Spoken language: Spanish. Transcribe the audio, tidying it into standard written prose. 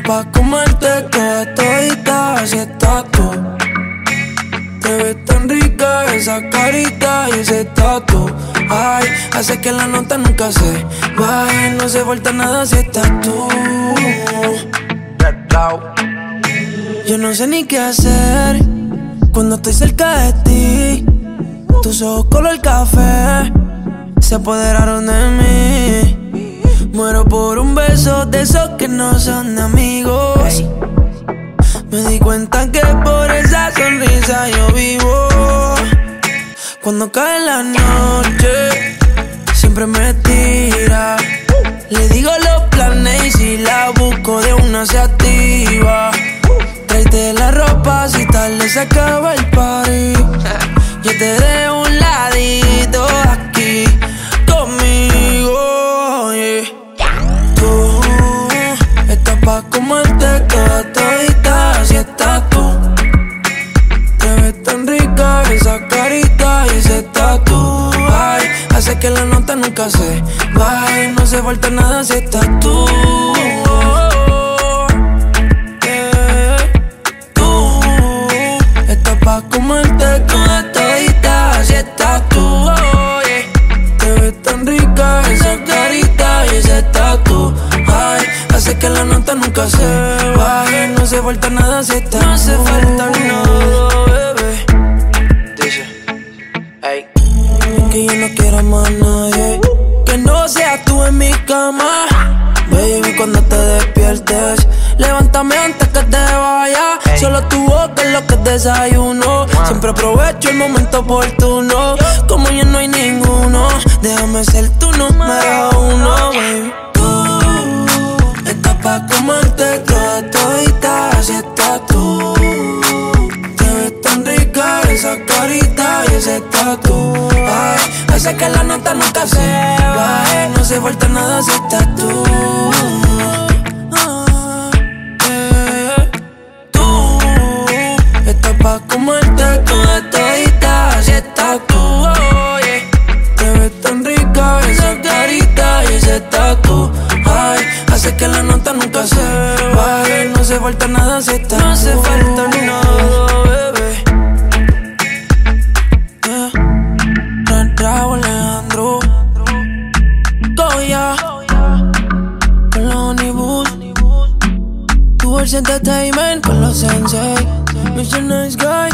pa' comerte toda todita, así estás tú. Te ves tan rica esa carita y ese tatu. Ay, hace que la nota nunca se baje. No se falta nada si estás tú. Yo no sé ni qué hacer cuando estoy cerca de ti. Tus ojos color café se apoderaron de mí. Muero por un beso de esos que no son de amigos. Me di cuenta que por esa sonrisa yo vivo. Cuando cae la noche, siempre me tira. Le digo los planes y si la busco de una se activa. Tráete la ropa si tarde se acaba el party. Yo te dejo un ladito aquí conmigo, yeah. Tú estás pa' comerte toda todita, así estás tú. Te ves tan rica esa carita y ese tatu. Ay, hace que la nota nunca se baje. No se falta nada si estás tú. Tú estás pa' comerte toda todita, así estás tú. Te ves tan rica esa carita y ese tatu. Ay, hace que la nota nunca se baje. No se falta nada si estás tú. No se falta nada, bebé. Dice, ey, que yo no quiero más a nadie que no seas tú en mi cama. Baby, cuando te despiertes, levántame antes que te vayas. Solo tu boca es lo que desayuno. Siempre aprovecho el momento oportuno. Como ya no hay ninguno, déjame ser tu número uno, baby. Tú estás pa' comerte toda todita, así estás tú. Te ves tan rica esa carita y ese tatu. Ay, hace que la nota nunca se baje. No se falta nada si estás tú. Tú estás pa' comerte toda todita, así estás tú. Te ves tan rica esa carita y ese tatu. Ay, hace que la nota nunca se baje. No se falta nada si estás tú. No se falta nada, bebé. Raúl Alejandro Goya con la Honeywood. Tu Entertainment con los Sensei. Mr. Nice Guy.